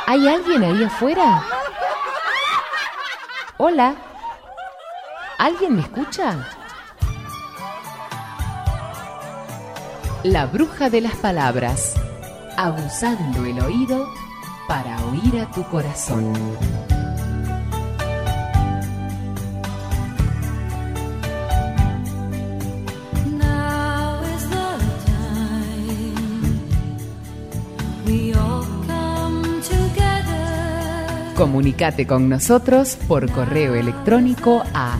¿Hay alguien ahí afuera? Hola. ¿Alguien me escucha? La bruja de las palabras, abusando el oído para oír a tu corazón. Comunicate con nosotros por correo electrónico a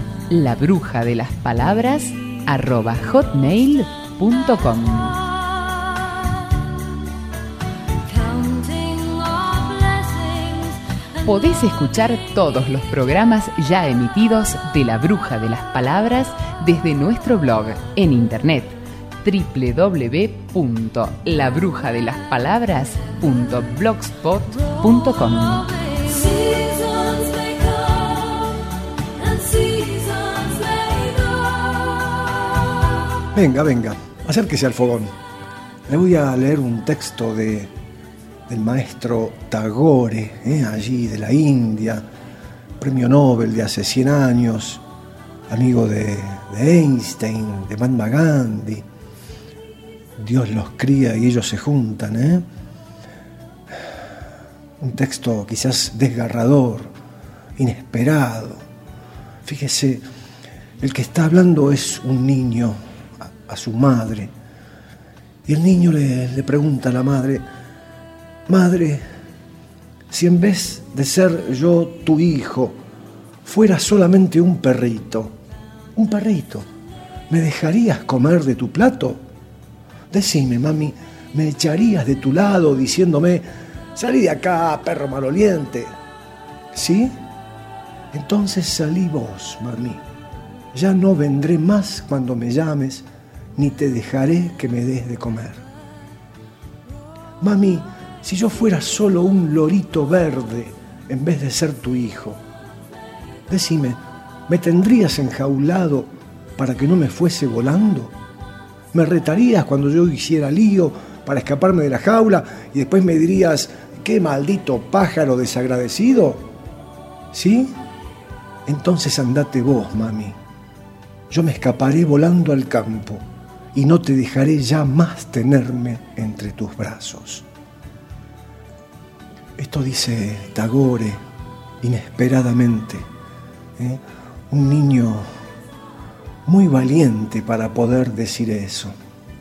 labrujadelaspalabras@hotmail.com. Podés escuchar todos los programas ya emitidos de La Bruja de las Palabras desde nuestro blog en internet www.labrujadelaspalabras.blogspot.com. Venga, acérquese al fogón. Le voy a leer un texto del maestro Tagore, allí de la India, premio Nobel de hace 100 años, amigo de Einstein, de Mahatma Gandhi. Dios los cría y ellos se juntan, Un texto quizás desgarrador, inesperado. Fíjese, el que está hablando es un niño a su madre. Y el niño le pregunta a la madre: Madre, si en vez de ser yo tu hijo, fuera solamente un perrito, ¿me dejarías comer de tu plato? Decime, mami, ¿me echarías de tu lado diciéndome: salí de acá, perro maloliente? ¿Sí? Entonces salí vos, mami. Ya no vendré más cuando me llames, ni te dejaré que me des de comer. Mami, si yo fuera solo un lorito verde en vez de ser tu hijo, decime, ¿me tendrías enjaulado para que no me fuese volando? ¿Me retarías cuando yo hiciera lío para escaparme de la jaula y después me dirías: qué maldito pájaro desagradecido? ¿Sí? Entonces andate vos, mami. Yo me escaparé volando al campo y no te dejaré ya más tenerme entre tus brazos. Esto dice Tagore inesperadamente, un niño muy valiente para poder decir eso.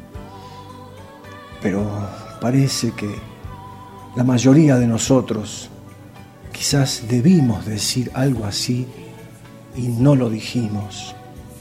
Pero parece que la mayoría de nosotros quizás debimos decir algo así y no lo dijimos.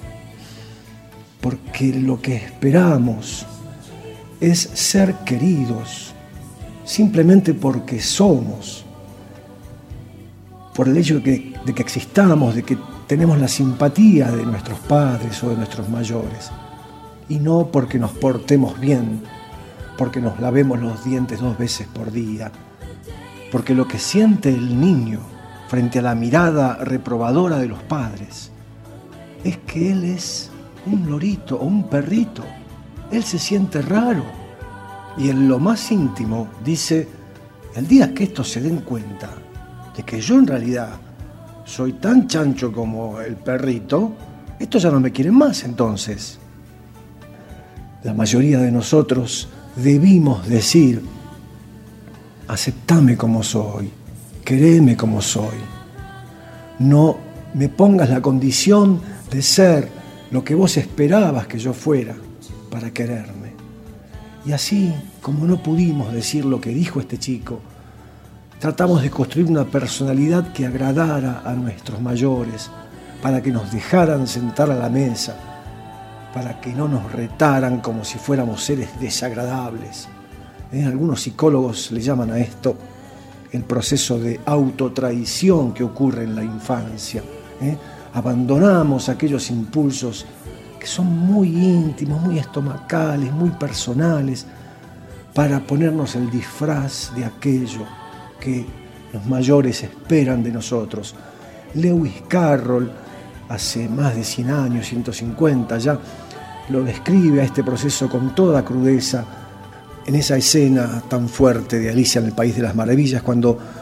Porque lo que esperamos es ser queridos simplemente porque somos, por el hecho de que existamos, de que tenemos la simpatía de nuestros padres o de nuestros mayores, y no porque nos portemos bien, porque nos lavemos los dientes 2 veces por día, porque lo que siente el niño frente a la mirada reprobadora de los padres es que él es un lorito o un perrito. Él se siente raro y en lo más íntimo dice: el día que estos se den cuenta de que yo en realidad soy tan chancho como el perrito, estos ya no me quieren más. Entonces, la mayoría de nosotros debimos decir: aceptame como soy, quereme como soy. No me pongas la condición de ser lo que vos esperabas que yo fuera para quererme. Y así, como no pudimos decir lo que dijo este chico, tratamos de construir una personalidad que agradara a nuestros mayores, para que nos dejaran sentar a la mesa, para que no nos retaran como si fuéramos seres desagradables. Algunos psicólogos le llaman a esto el proceso de autotraición que ocurre en la infancia. Abandonamos aquellos impulsos que son muy íntimos, muy estomacales, muy personales, para ponernos el disfraz de aquello que los mayores esperan de nosotros. Lewis Carroll, hace más de 100 años, 150 ya, lo describe a este proceso con toda crudeza en esa escena tan fuerte de Alicia en el País de las Maravillas, cuando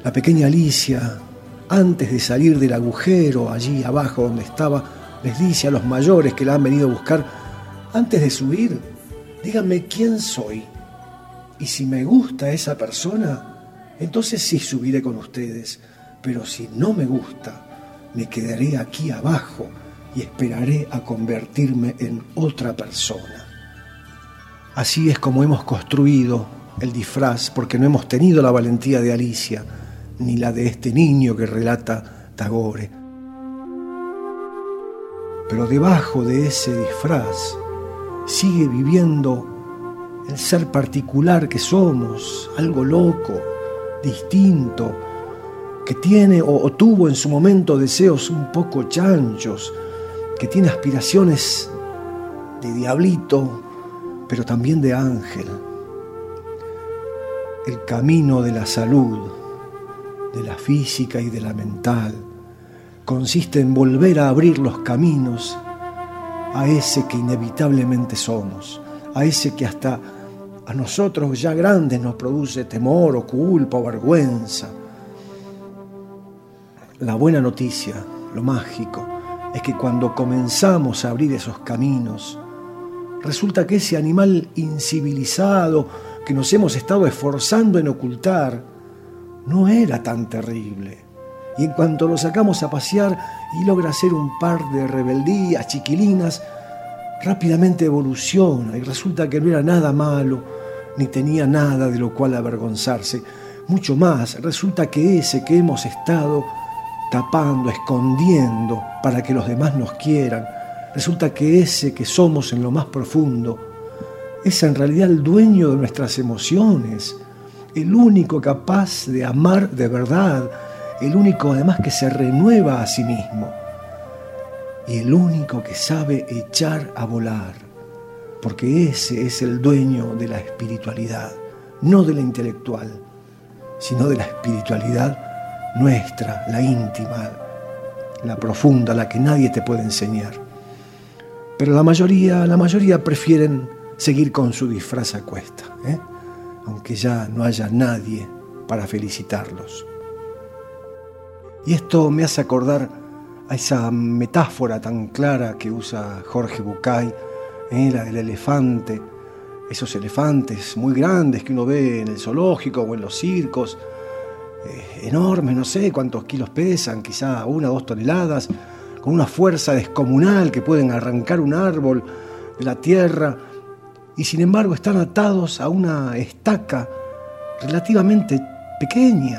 La pequeña Alicia, antes de salir del agujero, allí abajo donde estaba, les dice a los mayores que la han venido a buscar: antes de subir, díganme quién soy. Y si me gusta esa persona, entonces sí subiré con ustedes. Pero si no me gusta, me quedaré aquí abajo y esperaré a convertirme en otra persona. Así es como hemos construido el disfraz, porque no hemos tenido la valentía de Alicia, ni la de este niño que relata Tagore. Pero debajo de ese disfraz sigue viviendo el ser particular que somos, algo loco, distinto, que tiene o tuvo en su momento deseos un poco chanchos, que tiene aspiraciones de diablito, pero también de ángel. El camino de la salud, de la física y de la mental, consiste en volver a abrir los caminos a ese que inevitablemente somos, a ese que hasta a nosotros ya grandes nos produce temor o culpa o vergüenza. La buena noticia, lo mágico, es que cuando comenzamos a abrir esos caminos, resulta que ese animal incivilizado que nos hemos estado esforzando en ocultar no era tan terrible. Y en cuanto lo sacamos a pasear y logra hacer un par de rebeldías chiquilinas, rápidamente evoluciona y resulta que no era nada malo, ni tenía nada de lo cual avergonzarse. Mucho más, resulta que ese que hemos estado tapando, escondiendo para que los demás nos quieran, resulta que ese que somos en lo más profundo es en realidad el dueño de nuestras emociones, el único capaz de amar de verdad, el único además que se renueva a sí mismo y el único que sabe echar a volar, porque ese es el dueño de la espiritualidad, no de la intelectual, sino de la espiritualidad nuestra, la íntima, la profunda, la que nadie te puede enseñar. Pero la mayoría prefieren seguir con su disfraz a cuesta, aunque ya no haya nadie para felicitarlos. Y esto me hace acordar a esa metáfora tan clara que usa Jorge Bucay, la del elefante, esos elefantes muy grandes que uno ve en el zoológico o en los circos, enormes, no sé cuántos kilos pesan, quizá 1 o 2 toneladas, con una fuerza descomunal que pueden arrancar un árbol de la tierra, y sin embargo están atados a una estaca relativamente pequeña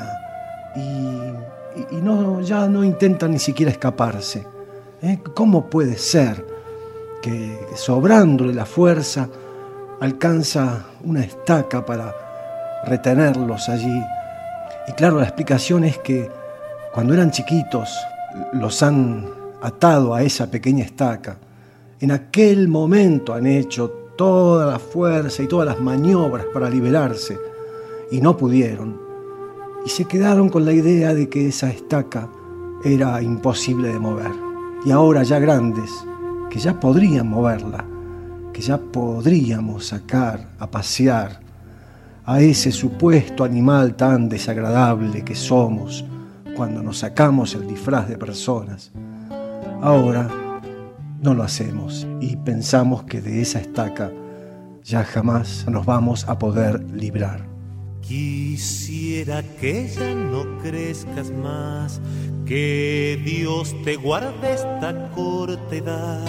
y ya no intentan ni siquiera escaparse. ¿Cómo puede ser que sobrándole la fuerza alcanza una estaca para retenerlos allí? Y claro, la explicación es que cuando eran chiquitos los han atado a esa pequeña estaca. En aquel momento han hecho toda la fuerza y todas las maniobras para liberarse y no pudieron. Y se quedaron con la idea de que esa estaca era imposible de mover. Y ahora ya grandes, que ya podrían moverla, que ya podríamos sacar a pasear a ese supuesto animal tan desagradable que somos cuando nos sacamos el disfraz de personas. Ahora no lo hacemos y pensamos que de esa estaca ya jamás nos vamos a poder librar. Quisiera que ya no crezcas más, que Dios te guarde esta corta edad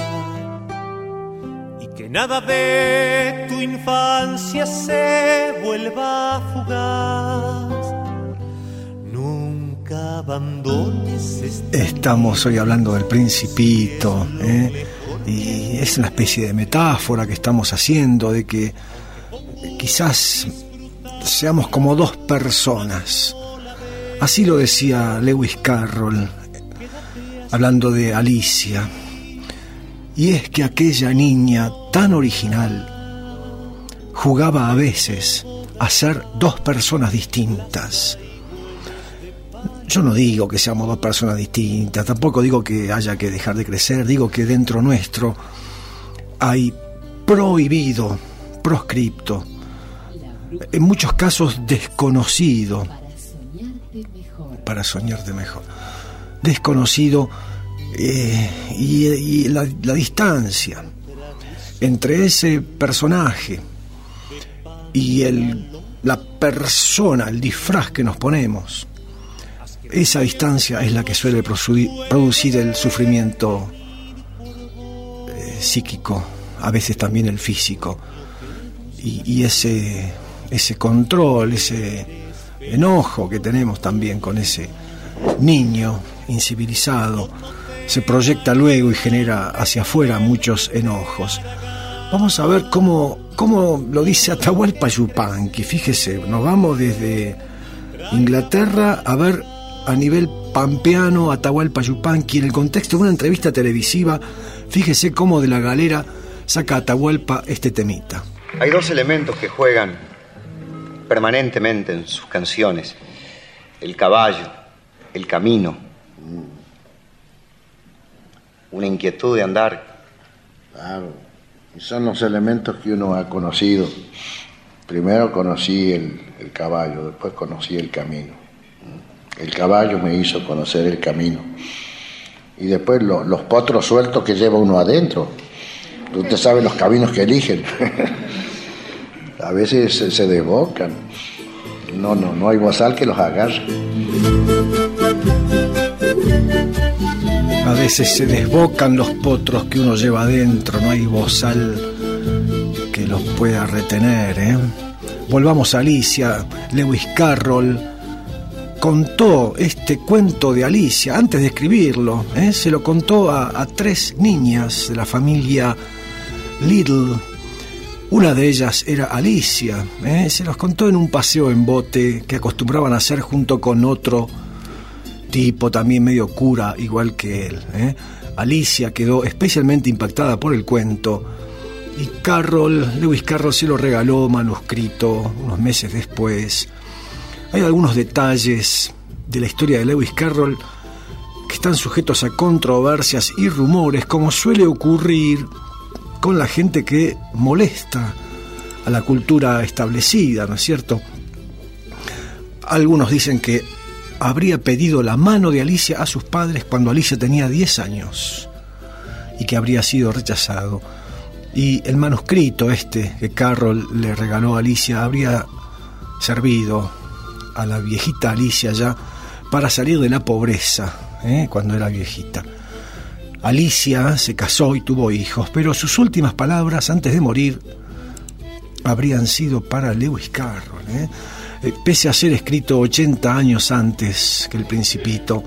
y que nada de tu infancia se vuelva fugaz. Nunca abandones este. Estamos hoy hablando del Principito, y es una especie de metáfora que estamos haciendo de que quizás seamos como 2 personas. Así lo decía Lewis Carroll, hablando de Alicia. Y es que aquella niña tan original jugaba a veces a ser 2 personas distintas. Yo no digo que seamos 2 personas distintas, tampoco digo que haya que dejar de crecer, digo que dentro nuestro hay prohibido, proscripto, en muchos casos desconocido, para soñarte mejor. Desconocido, y la distancia entre ese personaje y la persona, el disfraz que nos ponemos, esa distancia es la que suele producir el sufrimiento psíquico, a veces también el físico, y ese control, ese enojo que tenemos también con ese niño incivilizado, se proyecta luego y genera hacia afuera muchos enojos. Vamos a ver cómo lo dice Atahualpa Yupanqui. Fíjese, nos vamos desde Inglaterra a ver a nivel pampeano Atahualpa Yupanqui en el contexto de una entrevista televisiva. Fíjese cómo de la galera saca Atahualpa este temita. Hay dos elementos que juegan permanentemente en sus canciones: el caballo, el camino, una inquietud de andar. Claro, y son los elementos que uno ha conocido. Primero conocí el caballo, después conocí el camino. El caballo me hizo conocer el camino. Y después los potros sueltos que lleva uno adentro. Usted sabe los caminos que eligen. A veces se desbocan. No hay bozal que los agarre. A veces se desbocan los potros que uno lleva adentro, no hay bozal que los pueda retener, Volvamos a Alicia. Lewis Carroll contó este cuento de Alicia antes de escribirlo, se lo contó a 3 niñas de la familia Little. Una de ellas era Alicia, se los contó en un paseo en bote que acostumbraban a hacer junto con otro tipo también medio cura igual que él. Alicia quedó especialmente impactada por el cuento y Lewis Carroll se lo regaló manuscrito unos meses después. Hay algunos detalles de la historia de Lewis Carroll que están sujetos a controversias y rumores, como suele ocurrir con la gente que molesta a la cultura establecida, ¿no es cierto? Algunos dicen que habría pedido la mano de Alicia a sus padres cuando Alicia tenía 10 años y que habría sido rechazado. Y el manuscrito que Carroll le regaló a Alicia habría servido a la viejita Alicia ya para salir de la pobreza, cuando era viejita. Alicia se casó y tuvo hijos, pero sus últimas palabras antes de morir habrían sido para Lewis Carroll, pese a ser escrito 80 años antes que El Principito.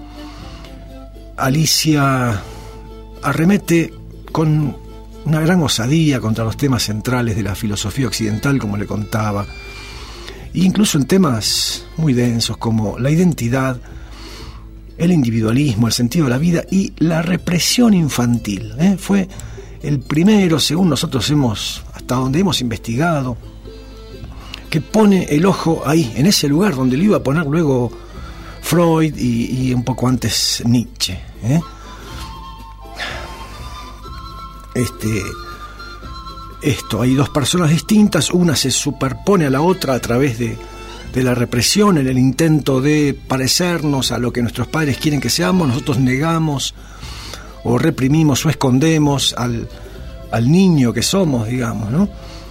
Alicia arremete con una gran osadía contra los temas centrales de la filosofía occidental, como le contaba, e incluso en temas muy densos como la identidad, el individualismo, el sentido de la vida y la represión infantil. Fue el primero, según nosotros hasta donde hemos investigado, que pone el ojo ahí, en ese lugar donde lo iba a poner luego Freud y un poco antes Nietzsche. Hay 2 personas distintas, una se superpone a la otra a través de la represión, en el intento de parecernos a lo que nuestros padres quieren que seamos. Nosotros negamos o reprimimos o escondemos al niño que somos, digamos, ¿no?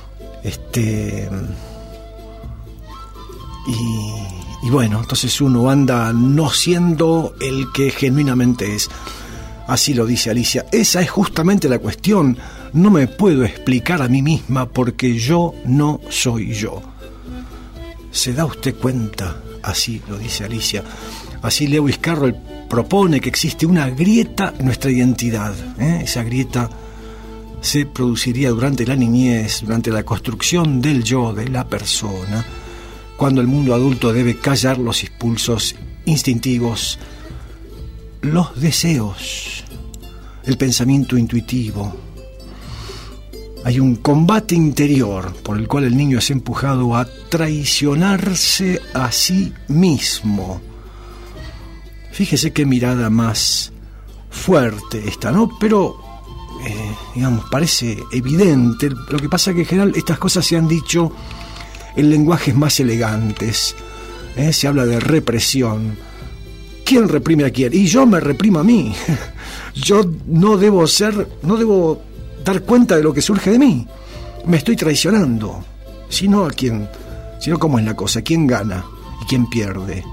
Y bueno, entonces uno anda no siendo el que genuinamente es. Así lo dice Alicia. Esa es justamente la cuestión. No me puedo explicar a mí misma porque yo no soy yo. ¿Se da usted cuenta? Así lo dice Alicia. Así Lewis Carroll propone que existe una grieta en nuestra identidad. Esa grieta se produciría durante la niñez, durante la construcción del yo de la persona, cuando el mundo adulto debe callar los impulsos instintivos, los deseos, el pensamiento intuitivo. Hay un combate interior por el cual el niño es empujado a traicionarse a sí mismo. Fíjese qué mirada más fuerte esta, ¿no? Pero, parece evidente. Lo que pasa es que en general estas cosas se han dicho en lenguajes más elegantes. Se habla de represión. ¿quién reprime a quién? Y yo me reprimo a mí. Yo no debo dar cuenta de lo que surge de mí. Me estoy traicionando. Sino ¿cómo es la cosa? ¿Quién gana y quién pierde?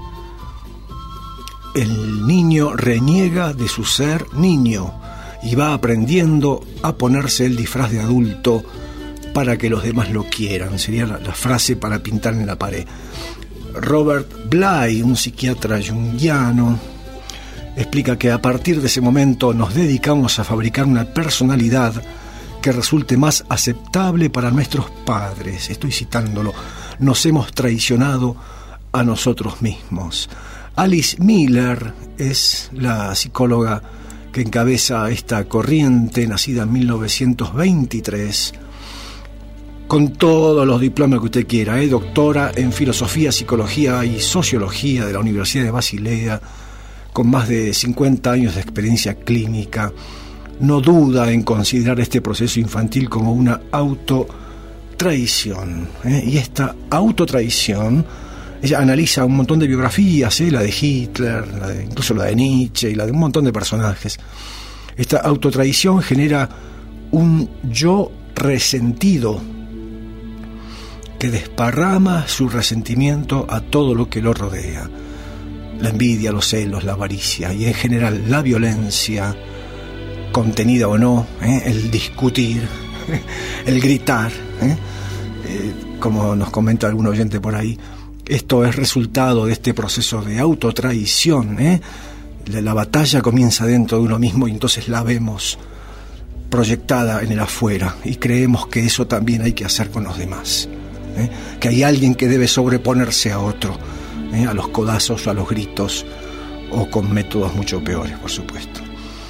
El niño reniega de su ser niño y va aprendiendo a ponerse el disfraz de adulto para que los demás lo quieran. Sería la frase para pintar en la pared. Robert Bly, un psiquiatra junguiano, explica que a partir de ese momento nos dedicamos a fabricar una personalidad que resulte más aceptable para nuestros padres. Estoy citándolo. Nos hemos traicionado a nosotros mismos. Alice Miller es la psicóloga que encabeza esta corriente, nacida en 1923, con todos los diplomas que usted quiera, doctora en filosofía, psicología y sociología de la Universidad de Basilea, con más de 50 años de experiencia clínica. No duda en considerar este proceso infantil como una autotraición. Y esta autotraición, ella analiza un montón de biografías, la de Hitler, incluso la de Nietzsche y la de un montón de personajes. Esta autotraición genera un yo resentido que desparrama su resentimiento a todo lo que lo rodea. La envidia, los celos, la avaricia y en general la violencia, contenida o no, el discutir, el gritar, como nos comenta algún oyente por ahí. Esto es resultado de este proceso de autotraición. La batalla comienza dentro de uno mismo y entonces la vemos proyectada en el afuera y creemos que eso también hay que hacer con los demás. Que hay alguien que debe sobreponerse a otro, a los codazos o a los gritos, o con métodos mucho peores, por supuesto.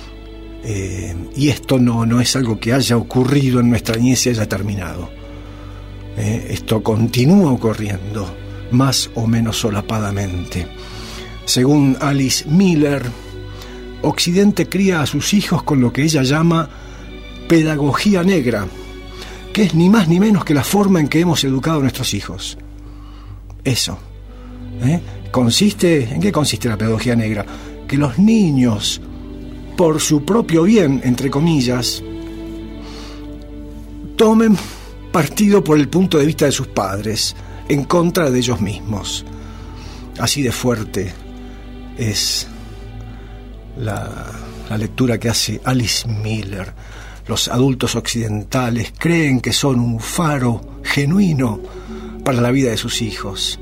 Y esto no es algo que haya ocurrido en nuestra niñez y haya terminado. Esto continúa ocurriendo, más o menos solapadamente. Según Alice Miller, Occidente cría a sus hijos con lo que ella llama pedagogía negra, que es ni más ni menos que la forma en que hemos educado a nuestros hijos. Eso. ¿En qué consiste la pedagogía negra? Que los niños, por su propio bien, entre comillas, tomen partido por el punto de vista de sus padres, en contra de ellos mismos. Así de fuerte es la lectura que hace Alice Miller. Los adultos occidentales creen que son un faro genuino para la vida de sus hijos.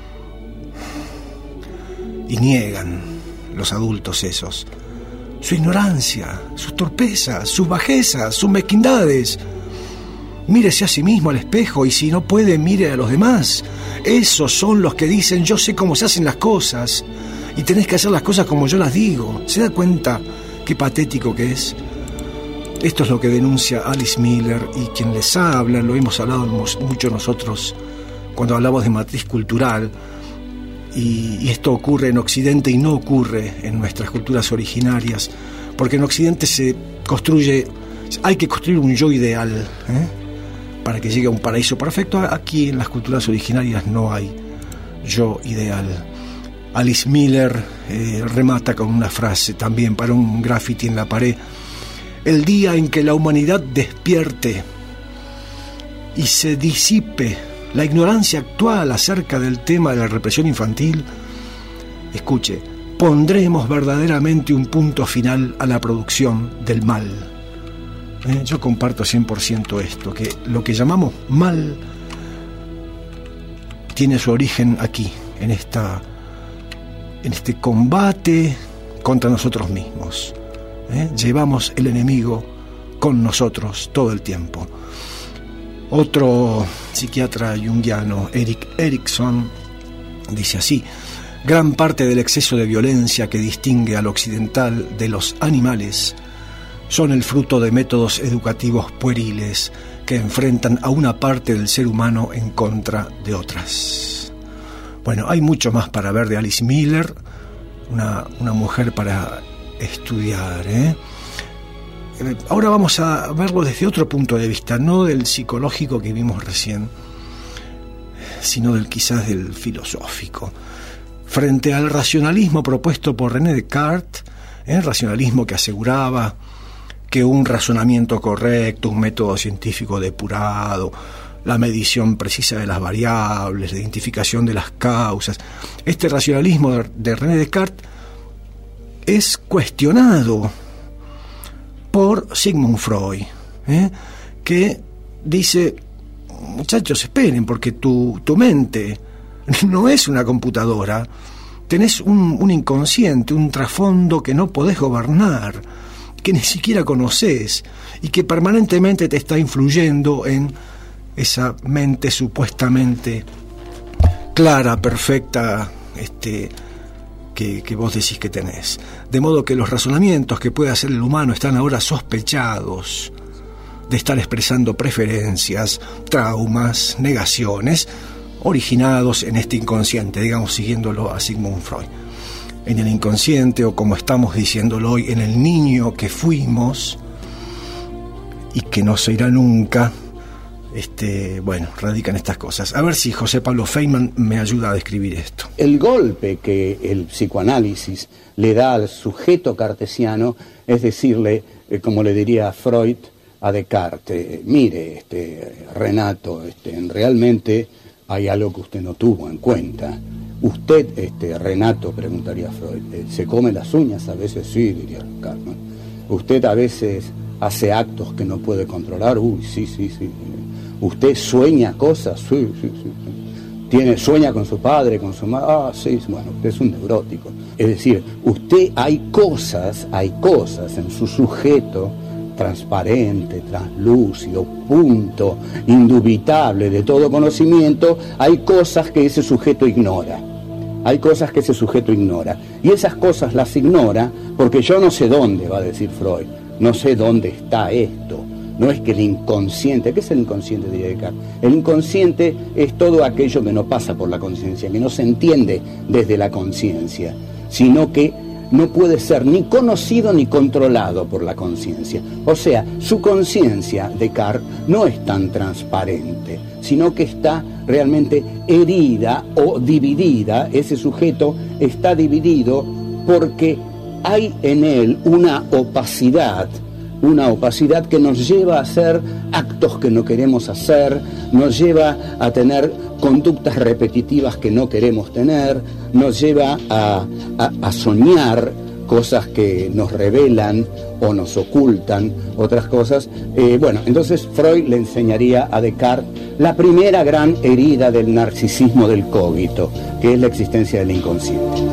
Y niegan los adultos esos su ignorancia, sus torpezas, sus bajezas, sus mezquindades. Mírese a sí mismo al espejo y si no puede, mire a los demás. Esos son los que dicen: yo sé cómo se hacen las cosas y tenés que hacer las cosas como yo las digo. ¿Se da cuenta qué patético que es? Esto es lo que denuncia Alice Miller y quien les habla. Lo hemos hablado mucho nosotros cuando hablamos de matriz cultural. Y esto ocurre en Occidente y no ocurre en nuestras culturas originarias, porque en Occidente hay que construir un yo ideal, para que llegue a un paraíso perfecto. Aquí en las culturas originarias no hay yo ideal. Alice Miller remata con una frase también para un graffiti en la pared: el día en que la humanidad despierte y se disipe la ignorancia actual acerca del tema de la represión infantil, escuche, pondremos verdaderamente un punto final a la producción del mal. Yo comparto 100% esto, que lo que llamamos mal tiene su origen aquí, en este combate contra nosotros mismos. Llevamos el enemigo con nosotros todo el tiempo. Otro psiquiatra junguiano, Erik Erikson, dice así: gran parte del exceso de violencia que distingue al occidental de los animales son el fruto de métodos educativos pueriles que enfrentan a una parte del ser humano en contra de otras. Bueno, hay mucho más para ver de Alice Miller, una mujer para estudiar, Ahora vamos a verlo desde otro punto de vista, no del psicológico que vimos recién, sino quizás del filosófico. frente al racionalismo propuesto por René Descartes, el racionalismo que aseguraba que un razonamiento correcto, un método científico depurado, la medición precisa de las variables, la identificación de las causas. Este racionalismo de René Descartes es cuestionado por Sigmund Freud, que dice: muchachos, esperen, porque tu mente no es una computadora, tenés un inconsciente, un trasfondo que no podés gobernar, que ni siquiera conocés y que permanentemente te está influyendo en esa mente supuestamente clara, perfecta, que vos decís que tenés. De modo que los razonamientos que puede hacer el humano están ahora sospechados de estar expresando preferencias, traumas, negaciones, originados en este inconsciente, digamos, siguiéndolo a Sigmund Freud. En el inconsciente, o como estamos diciéndolo hoy, en el niño que fuimos y que no se irá nunca, radican estas cosas. A ver si José Pablo Feynman me ayuda a describir esto. El golpe que el psicoanálisis le da al sujeto cartesiano es decirle, como le diría Freud a Descartes: mire, Renato, realmente hay algo que usted no tuvo en cuenta. Usted, Renato, preguntaría Freud, ¿se come las uñas? A veces sí, diría Descartes. Usted a veces hace actos que no puede controlar. Uy, sí. ¿Usted sueña cosas? Sí. ¿Sueña con su padre, con su madre? Ah, sí, bueno, usted es un neurótico. Es decir, hay cosas en su sujeto transparente, translúcido, punto, indubitable de todo conocimiento. Hay cosas que ese sujeto ignora. Y esas cosas las ignora porque yo no sé dónde, va a decir Freud, no sé dónde está esto. No es que el inconsciente, ¿qué es el inconsciente? Diría Descartes. El inconsciente es todo aquello que no pasa por la conciencia, que no se entiende desde la conciencia, sino que no puede ser ni conocido ni controlado por la conciencia. O sea, su conciencia, Descartes, no es tan transparente, sino que está realmente herida o dividida. Ese sujeto está dividido porque hay en él una opacidad que nos lleva a hacer actos que no queremos hacer, nos lleva a tener conductas repetitivas que no queremos tener, nos lleva a soñar cosas que nos revelan o nos ocultan otras cosas. Entonces Freud le enseñaría a Descartes la primera gran herida del narcisismo del cogito, que es la existencia del inconsciente.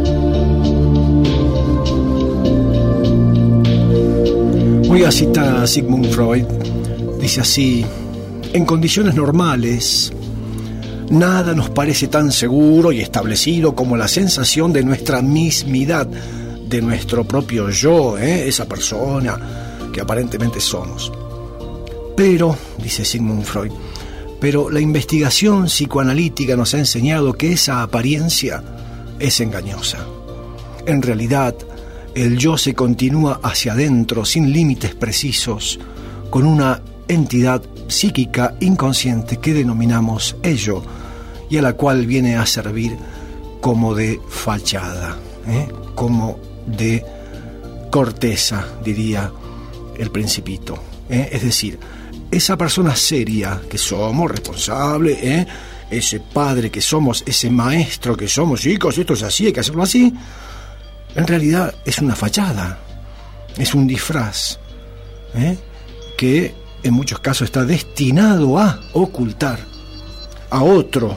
Voy a citar a Sigmund Freud. Dice así: en condiciones normales, nada nos parece tan seguro y establecido como la sensación de nuestra mismidad, de nuestro propio yo, esa persona que aparentemente somos. Pero, dice Sigmund Freud, la investigación psicoanalítica nos ha enseñado que esa apariencia es engañosa. En realidad, el yo se continúa hacia adentro sin límites precisos, con una entidad psíquica inconsciente que denominamos ello y a la cual viene a servir como de fachada, como de corteza, diría el Principito. Es decir, esa persona seria que somos, responsable, ese padre que somos, ese maestro que somos, chicos, esto es así, hay que hacerlo así, en realidad es una fachada, es un disfraz, que en muchos casos está destinado a ocultar a otro,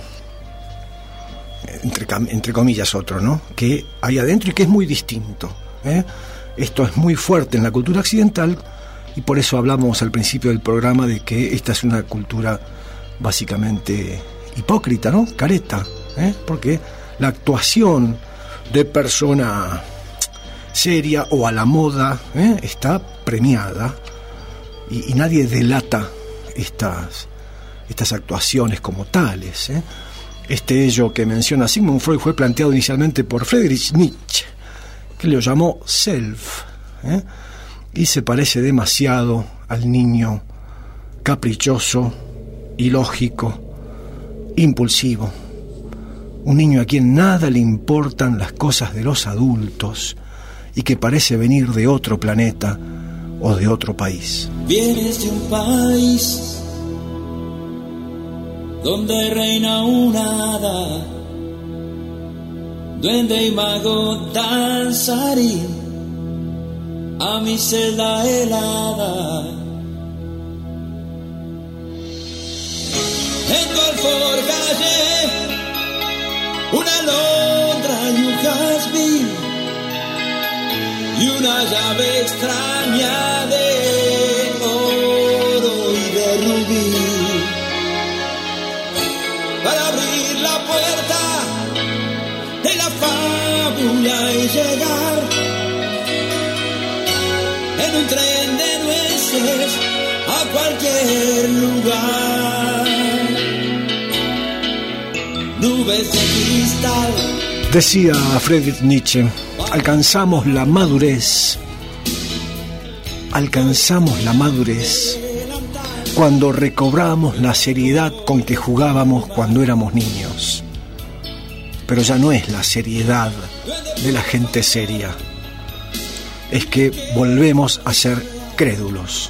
entre comillas otro, ¿no?, que hay adentro y que es muy distinto. Esto es muy fuerte en la cultura occidental y por eso hablamos al principio del programa de que esta es una cultura básicamente hipócrita, ¿no?, careta, porque la actuación de persona seria o a la moda está premiada y nadie delata estas actuaciones como tales. Este ello que menciona Sigmund Freud fue planteado inicialmente por Friedrich Nietzsche, que lo llamó self, y se parece demasiado al niño caprichoso, ilógico, impulsivo, Un niño a quien nada le importan las cosas de los adultos y que parece venir de otro planeta o de otro país. Vienes de un país donde reina una hada, duende y mago danzarín a mi celda helada. En tu alforja una alondra y un jazmín y una llave extraña de oro y de rubí para abrir la puerta de la fábula y llegar en un tren de nueces a cualquier lugar. Nubes de cristal. Decía Friedrich Nietzsche, alcanzamos la madurez cuando recobramos la seriedad con que jugábamos cuando éramos niños. Pero ya no es la seriedad de la gente seria, es que volvemos a ser crédulos.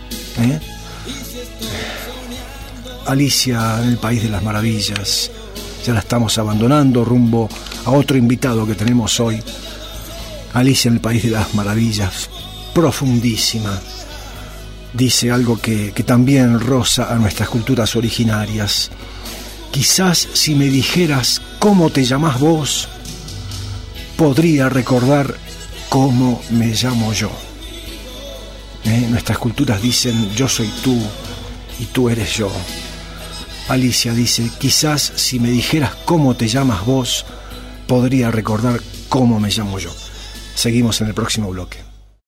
Alicia en el País de las Maravillas, ya la estamos abandonando rumbo a otro invitado que tenemos hoy. Alicia en el País de las Maravillas, profundísima, dice algo que también roza a nuestras culturas originarias. Quizás si me dijeras cómo te llamás vos, podría recordar cómo me llamo yo. Nuestras culturas dicen yo soy tú y tú eres yo. Alicia dice, quizás si me dijeras cómo te llamas vos, podría recordar cómo me llamo yo. Seguimos en el próximo bloque.